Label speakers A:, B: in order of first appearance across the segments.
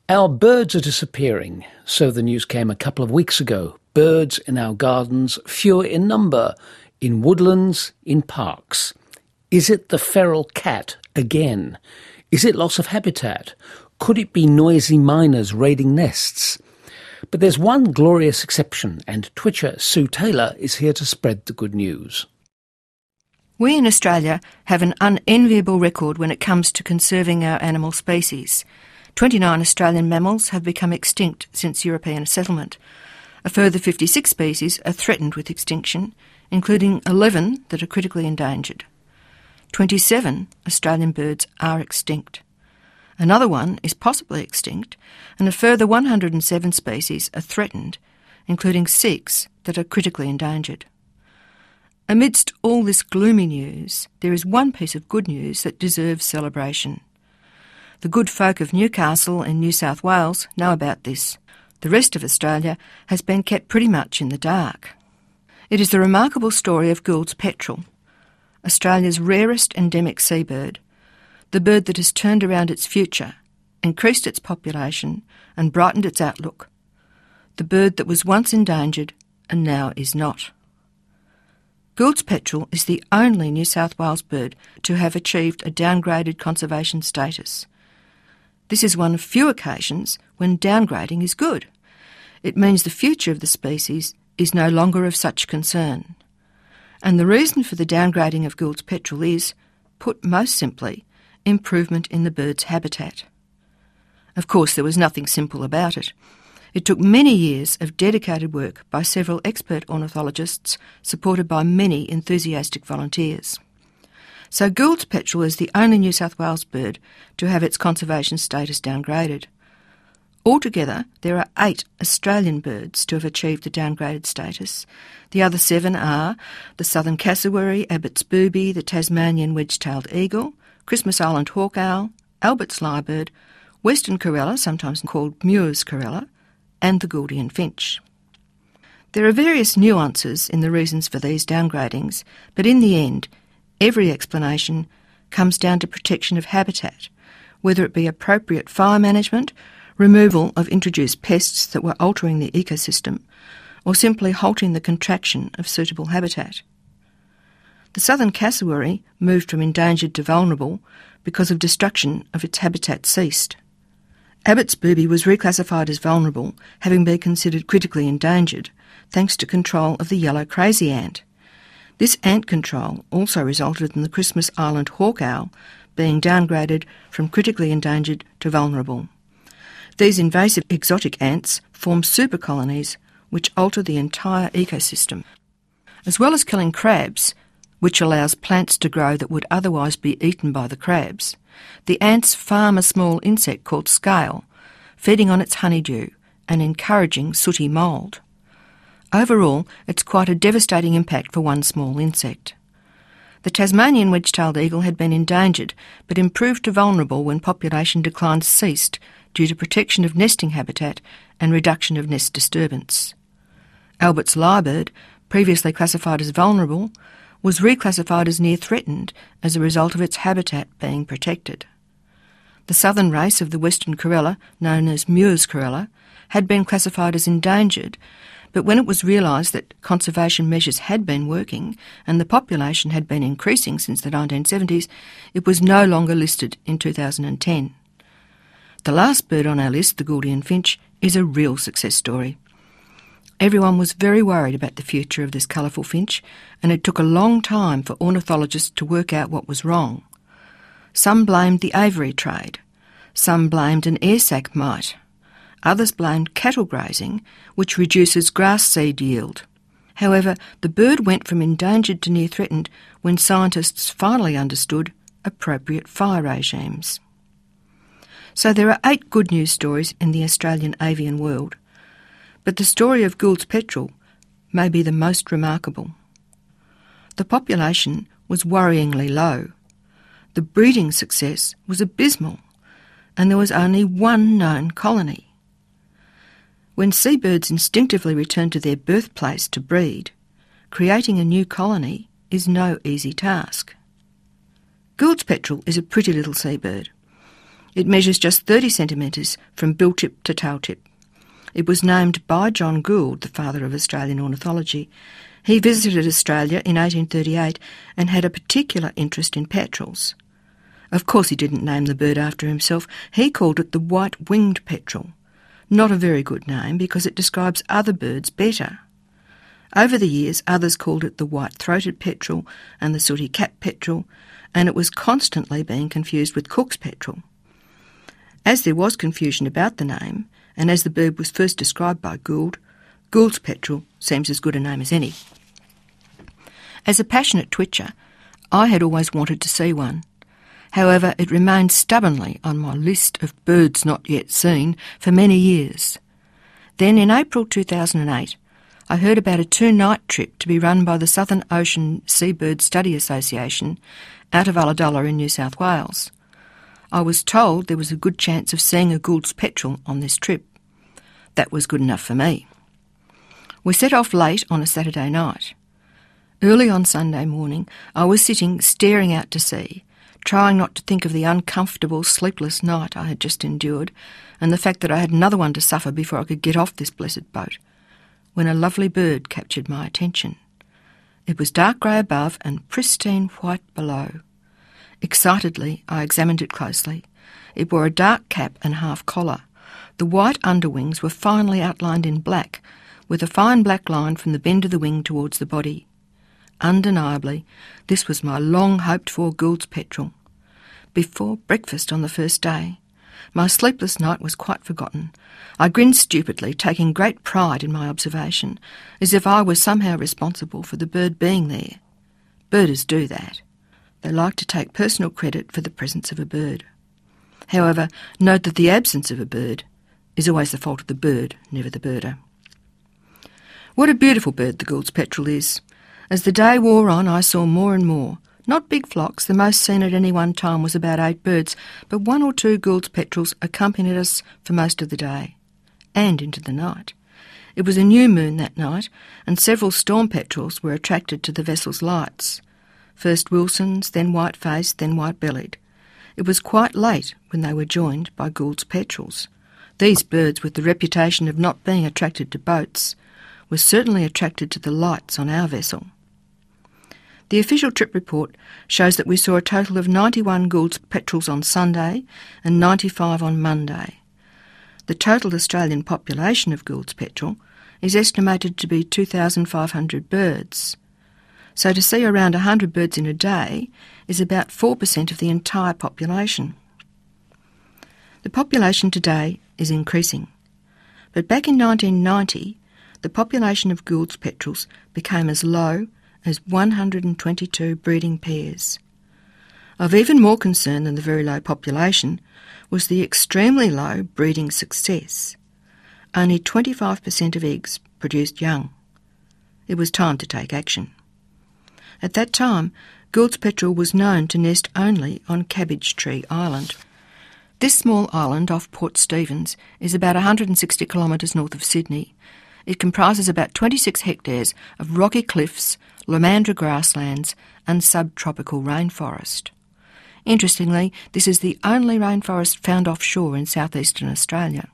A: Our birds are disappearing, so the news came a couple of weeks ago. Birds in our gardens, fewer in number, in woodlands, in parks. Is it the feral cat again? Is it loss of habitat? Could it be noisy miners raiding nests? But there's one glorious exception, and Twitcher Sue Taylor is here to spread the good news.
B: We in Australia have an unenviable record when it comes to conserving our animal species. 29 Australian mammals have become extinct since European settlement. A further 56 species are threatened with extinction, including 11 that are critically endangered. 27 Australian birds are extinct. Another one is possibly extinct, and a further 107 species are threatened, including 6 that are critically endangered. Amidst all this gloomy news, there is one piece of good news that deserves celebration. The good folk of Newcastle in New South Wales know about this. The rest of Australia has been kept pretty much in the dark. It is the remarkable story of Gould's petrel, Australia's rarest endemic seabird, the bird that has turned around its future, increased its population and brightened its outlook, the bird that was once endangered and now is not. Gould's petrel is the only New South Wales bird to have achieved a downgraded conservation status. This is one of few occasions when downgrading is good. It means the future of the species is no longer of such concern. And the reason for the downgrading of Gould's petrel is, put most simply, improvement in the bird's habitat. Of course, there was nothing simple about it. It took many years of dedicated work by several expert ornithologists, supported by many enthusiastic volunteers. So Gould's petrel is the only New South Wales bird to have its conservation status downgraded. Altogether, there are 8 Australian birds to have achieved the downgraded status. The other 7 are the southern cassowary, Abbott's booby, the Tasmanian wedge-tailed eagle, Christmas Island hawk owl, Albert's lyrebird, western corella, sometimes called Muir's corella, and the Gouldian finch. There are various nuances in the reasons for these downgradings, but in the end, every explanation comes down to protection of habitat, whether it be appropriate fire management, removal of introduced pests that were altering the ecosystem, or simply halting the contraction of suitable habitat. The southern cassowary moved from endangered to vulnerable because of destruction of its habitat ceased. Abbott's booby was reclassified as vulnerable, having been considered critically endangered, thanks to control of the yellow crazy ant. This ant control also resulted in the Christmas Island hawk owl being downgraded from critically endangered to vulnerable. These invasive exotic ants form supercolonies which alter the entire ecosystem. As well as killing crabs, which allows plants to grow that would otherwise be eaten by the crabs, the ants farm a small insect called scale, feeding on its honeydew and encouraging sooty mould. Overall, it's quite a devastating impact for one small insect. The Tasmanian wedge-tailed eagle had been endangered, but improved to vulnerable when population declines ceased due to protection of nesting habitat and reduction of nest disturbance. Albert's lyrebird, previously classified as vulnerable, was reclassified as near threatened as a result of its habitat being protected. The southern race of the western corella, known as Muir's corella, had been classified as endangered, but when it was realised that conservation measures had been working and the population had been increasing since the 1970s, it was no longer listed in 2010. The last bird on our list, the Gouldian finch, is a real success story. Everyone was very worried about the future of this colourful finch, and it took a long time for ornithologists to work out what was wrong. Some blamed the aviary trade. Some blamed an air sac mite. Others blamed cattle grazing, which reduces grass seed yield. However, the bird went from endangered to near threatened when scientists finally understood appropriate fire regimes. So there are 8 good news stories in the Australian avian world, but the story of Gould's petrel may be the most remarkable. The population was worryingly low. The breeding success was abysmal, and there was only one known colony. When seabirds instinctively return to their birthplace to breed, creating a new colony is no easy task. Gould's petrel is a pretty little seabird. It measures just 30 centimetres from bill tip to tail tip. It was named by John Gould, the father of Australian ornithology. He visited Australia in 1838 and had a particular interest in petrels. Of course he didn't name the bird after himself. He called it the white-winged petrel. Not a very good name because it describes other birds better. Over the years, others called it the white-throated petrel and the sooty-capped petrel, and it was constantly being confused with Cook's petrel. As there was confusion about the name, and as the bird was first described by Gould, Gould's petrel seems as good a name as any. As a passionate twitcher, I had always wanted to see one. However, it remained stubbornly on my list of birds not yet seen for many years. Then in April 2008, I heard about a 2-night trip to be run by the Southern Ocean Seabird Study Association out of Ulladulla in New South Wales. I was told there was a good chance of seeing a Gould's petrel on this trip. That was good enough for me. We set off late on a Saturday night. Early on Sunday morning, I was sitting staring out to sea, trying not to think of the uncomfortable, sleepless night I had just endured and the fact that I had another one to suffer before I could get off this blessed boat, when a lovely bird captured my attention. It was dark grey above and pristine white below. Excitedly, I examined it closely. It wore a dark cap and half collar. The white underwings were finely outlined in black, with a fine black line from the bend of the wing towards the body. Undeniably, this was my long-hoped-for Gould's petrel. Before breakfast on the first day, my sleepless night was quite forgotten. I grinned stupidly, taking great pride in my observation, as if I was somehow responsible for the bird being there. Birders do that. They like to take personal credit for the presence of a bird. However, note that the absence of a bird is always the fault of the bird, never the birder. What a beautiful bird the Gould's petrel is. As the day wore on, I saw more and more. Not big flocks, the most seen at any one time was about 8 birds, but 1 or 2 Gould's petrels accompanied us for most of the day, and into the night. It was a new moon that night, and several storm petrels were attracted to the vessel's lights. First Wilson's, then white-faced, then white-bellied. It was quite late when they were joined by Gould's petrels. These birds, with the reputation of not being attracted to boats, were certainly attracted to the lights on our vessel. The official trip report shows that we saw a total of 91 Gould's petrels on Sunday and 95 on Monday. The total Australian population of Gould's petrel is estimated to be 2,500 birds. So to see around 100 birds in a day is about 4% of the entire population. The population today is increasing, but back in 1990, the population of Gould's petrels became as low as 122 breeding pairs. Of even more concern than the very low population was the extremely low breeding success. Only 25% of eggs produced young. It was time to take action. At that time, Gould's petrel was known to nest only on Cabbage Tree Island. This small island off Port Stephens is about 160 kilometres north of Sydney. It comprises about 26 hectares of rocky cliffs, Lomandra grasslands and subtropical rainforest. Interestingly, this is the only rainforest found offshore in southeastern Australia.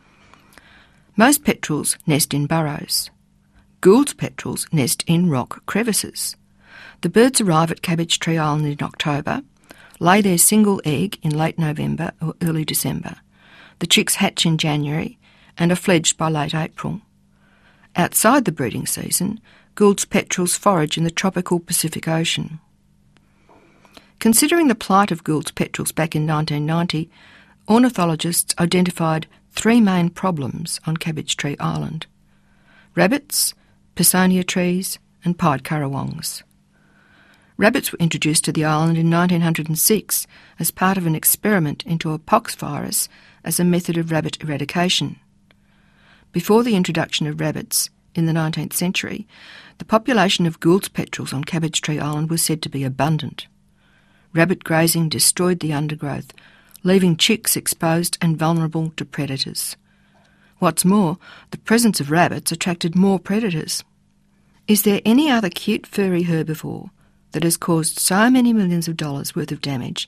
B: Most petrels nest in burrows. Gould's petrels nest in rock crevices. The birds arrive at Cabbage Tree Island in October, lay their single egg in late November or early December. The chicks hatch in January and are fledged by late April. Outside the breeding season, Gould's petrels forage in the tropical Pacific Ocean. Considering the plight of Gould's petrels back in 1990, ornithologists identified 3 main problems on Cabbage Tree Island: rabbits, Pisonia trees and pied currawongs. Rabbits were introduced to the island in 1906 as part of an experiment into a pox virus as a method of rabbit eradication. Before the introduction of rabbits in the 19th century, the population of Gould's petrels on Cabbage Tree Island was said to be abundant. Rabbit grazing destroyed the undergrowth, leaving chicks exposed and vulnerable to predators. What's more, the presence of rabbits attracted more predators. Is there any other cute furry herbivore that has caused so many millions of dollars worth of damage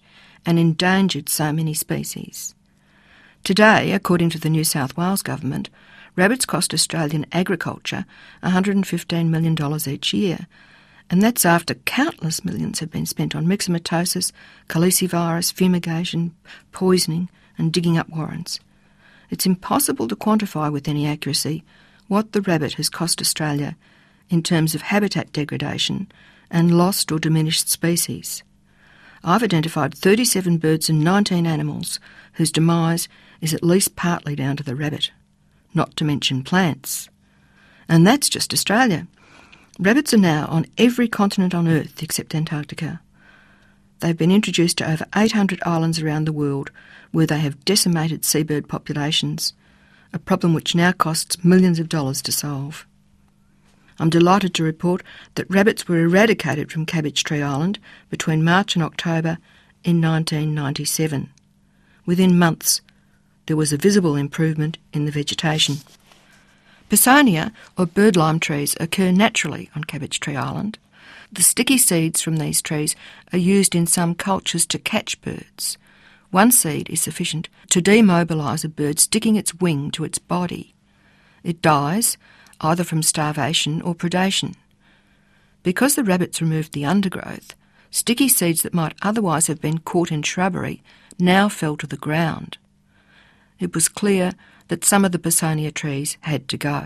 B: and endangered so many species. Today, according to the New South Wales government, rabbits cost Australian agriculture $115 million each year, and that's after countless millions have been spent on myxomatosis, calicivirus, fumigation, poisoning and digging up warrens. It's impossible to quantify with any accuracy what the rabbit has cost Australia in terms of habitat degradation and lost or diminished species. I've identified 37 birds and 19 animals whose demise is at least partly down to the rabbit, not to mention plants. And that's just Australia. Rabbits are now on every continent on Earth except Antarctica. They've been introduced to over 800 islands around the world where they have decimated seabird populations, a problem which now costs millions of dollars to solve. I'm delighted to report that rabbits were eradicated from Cabbage Tree Island between March and October in 1997. Within months, there was a visible improvement in the vegetation. Pisonia, or bird lime trees, occur naturally on Cabbage Tree Island. The sticky seeds from these trees are used in some cultures to catch birds. One seed is sufficient to demobilise a bird sticking its wing to its body. It dies, either from starvation or predation. Because the rabbits removed the undergrowth, sticky seeds that might otherwise have been caught in shrubbery now fell to the ground. It was clear that some of the Pisonia trees had to go.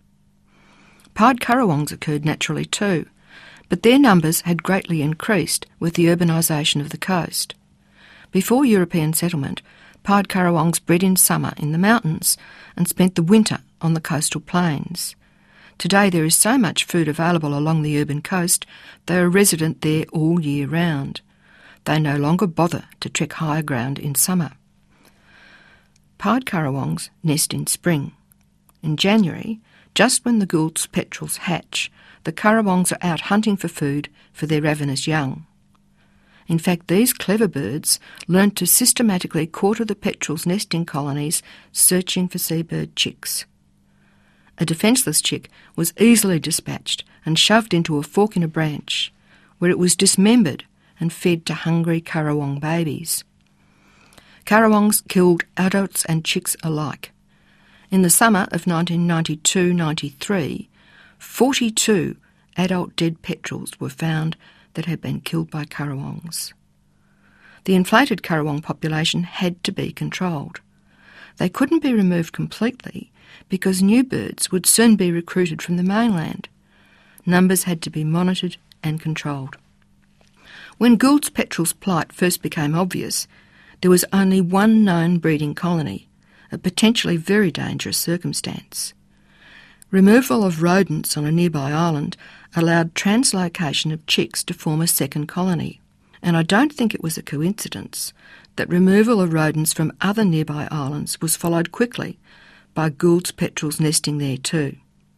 B: Pied currawongs occurred naturally too, but their numbers had greatly increased with the urbanisation of the coast. Before European settlement, pied currawongs bred in summer in the mountains and spent the winter on the coastal plains. Today there is so much food available along the urban coast, they are resident there all year round. They no longer bother to trek higher ground in summer. Pied currawongs nest in spring. In January, just when the Gould's petrels hatch, the currawongs are out hunting for food for their ravenous young. In fact, these clever birds learnt to systematically quarter the petrels' nesting colonies, searching for seabird chicks. A defenceless chick was easily dispatched and shoved into a fork in a branch, where it was dismembered and fed to hungry currawong babies. Currawongs killed adults and chicks alike. In the summer of 1992-93, 42 adult dead petrels were found that had been killed by currawongs. The inflated currawong population had to be controlled. They couldn't be removed completely because new birds would soon be recruited from the mainland. Numbers had to be monitored and controlled. When Gould's petrel's plight first became obvious, there was only one known breeding colony, a potentially very dangerous circumstance. Removal of rodents on a nearby island allowed translocation of chicks to form a second colony, and I don't think it was a coincidence that removal of rodents from other nearby islands was followed quickly by Gould's petrels nesting there too.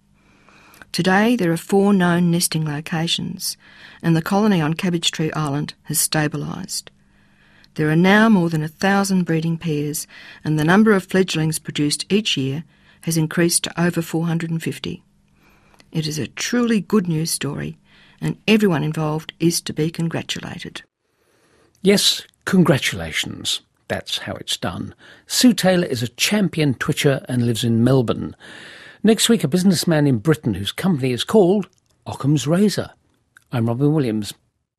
B: Today there are 4 known nesting locations, and the colony on Cabbage Tree Island has stabilised. There are now more than 1,000 breeding pairs, and the number of fledglings produced each year has increased to over 450. It is a truly good news story, and everyone involved is to be congratulated.
A: Yes, congratulations. That's how it's done. Sue Taylor is a champion twitcher and lives in Melbourne. Next week, a businessman in Britain whose company is called Occam's Razor. I'm Robin Williams.